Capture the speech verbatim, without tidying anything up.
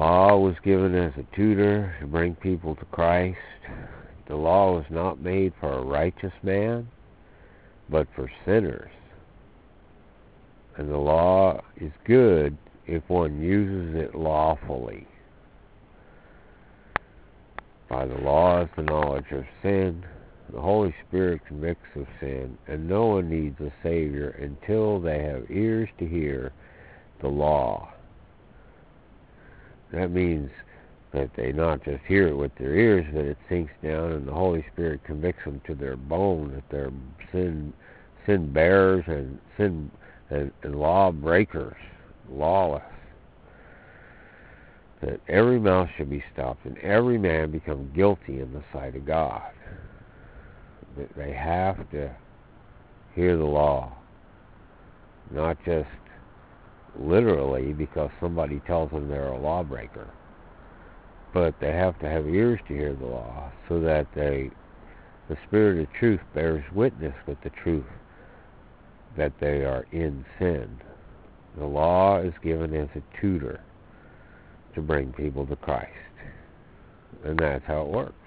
law was given as a tutor to bring people to Christ. The law was not made for a righteous man, but for sinners. And the law is good if one uses it lawfully. By the law is the knowledge of sin. The Holy Spirit convicts of sin, and no one needs a Savior until they have ears to hear the law. That means that they not just hear it with their ears, but it sinks down and the Holy Spirit convicts them to their bone that they're sin sin bearers and sin and, and law breakers, lawless. That every mouth should be stopped and every man become guilty in the sight of God. That they have to hear the law, not just literally because somebody tells them they're a lawbreaker, but they have to have ears to hear the law so that they, the Spirit of truth bears witness with the truth that they are in sin. The law is given as a tutor to bring people to Christ, and that's how it works.